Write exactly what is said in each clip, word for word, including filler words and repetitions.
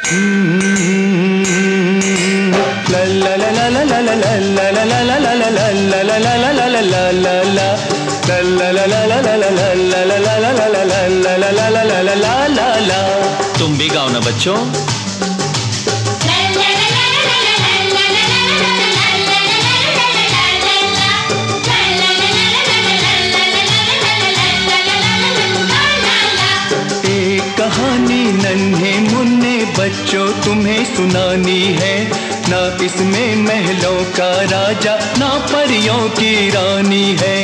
तुम भी गाओ ना बच्चों। कहानी नन्हे मुन्ने बच्चों तुम्हें सुनानी है, ना इसमें महलों का राजा ना परियों की रानी है।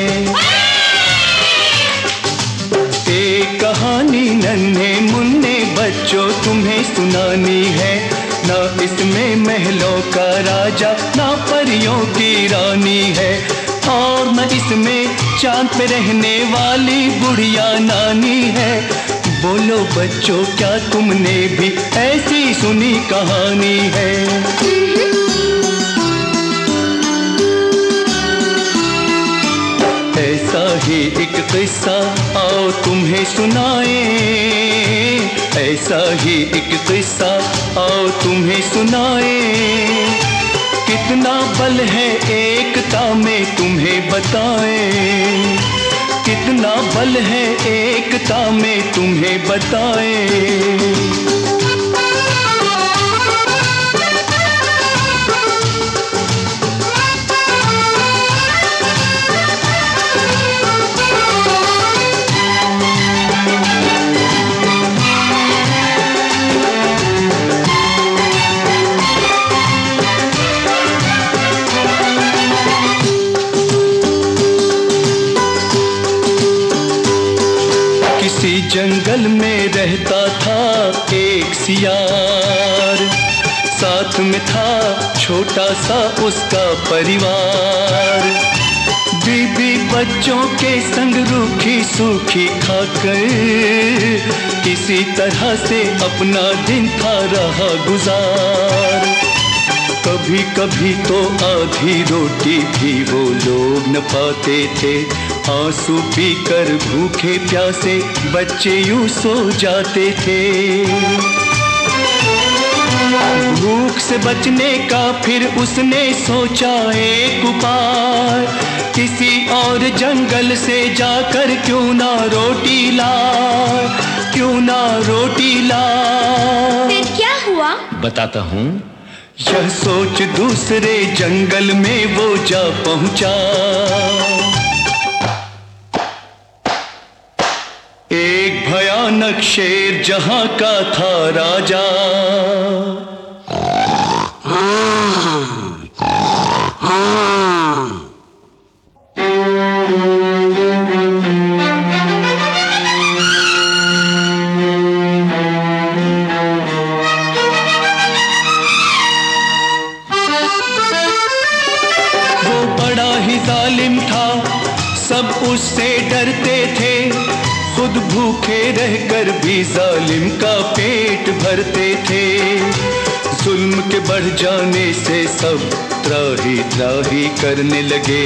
एक कहानी नन्हे मुन्ने बच्चों तुम्हें सुनानी है, ना इसमें महलों का राजा ना परियों की रानी है, और न इसमें चांद पे रहने वाली बुढ़िया नानी है। बोलो बच्चों क्या तुमने भी ऐसी सुनी कहानी है? ऐसा ही एक किस्सा आओ तुम्हें सुनाए, ऐसा ही एक किस्सा आओ तुम्हें सुनाए। कितना बल है एकता में तुम्हें बताएं, कितना बल है एकता में तुम्हें बताएं। जंगल में रहता था एक सियार, साथ में था छोटा सा उसका परिवार। बीबी बच्चों के संग रूखी सूखी खाकर किसी तरह से अपना दिन था रहा गुजार। कभी कभी तो आधी रोटी भी वो लोग न पाते थे, आंसू पीकर भूखे प्यासे बच्चे यूं सो जाते थे। भूख से बचने का फिर उसने सोचा एक उपाय, किसी और जंगल से जाकर क्यों ना रोटी लाए, क्यों ना रोटी लाए। फिर क्या हुआ बताता हूँ। यह सोच दूसरे जंगल में वो जा पहुंचा, एक भयानक शेर जहां का था राजा। जालिम था सब उससे डरते थे, खुद भूखे रहकर भी जालिम का पेट भरते थे। जुल्म के बढ़ जाने से सब त्राही त्राही करने लगे,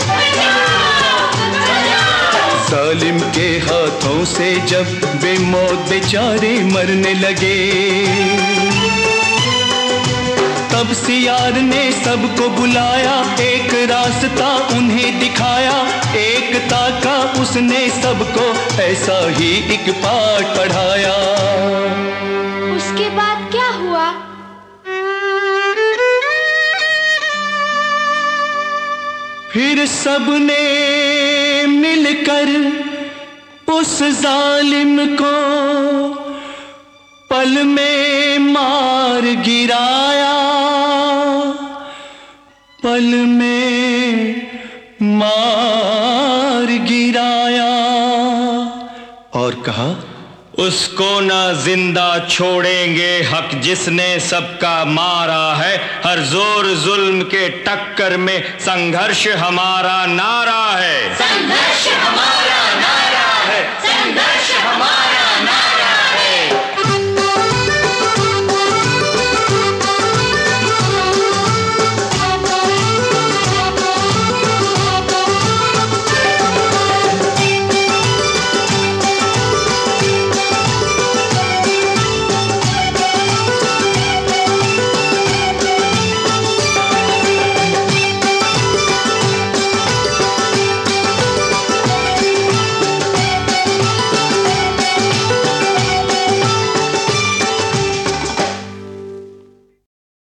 जालिम के हाथों से जब बेमौत बेचारे मरने लगे। तब सियार ने सबको बुलाया, एक रास्ता उन्हें दिखाया, एकता का उसने सबको ऐसा ही एक पाठ पढ़ाया। उसके बाद क्या हुआ? फिर सबने मिलकर उस जालिम को पल में मार गिराया, पल में मार गिराया। और कहा उसको ना जिंदा छोड़ेंगे हक जिसने सबका मारा है, हर जोर जुल्म के टक्कर में संघर्ष हमारा नारा है, संघर्ष हमारा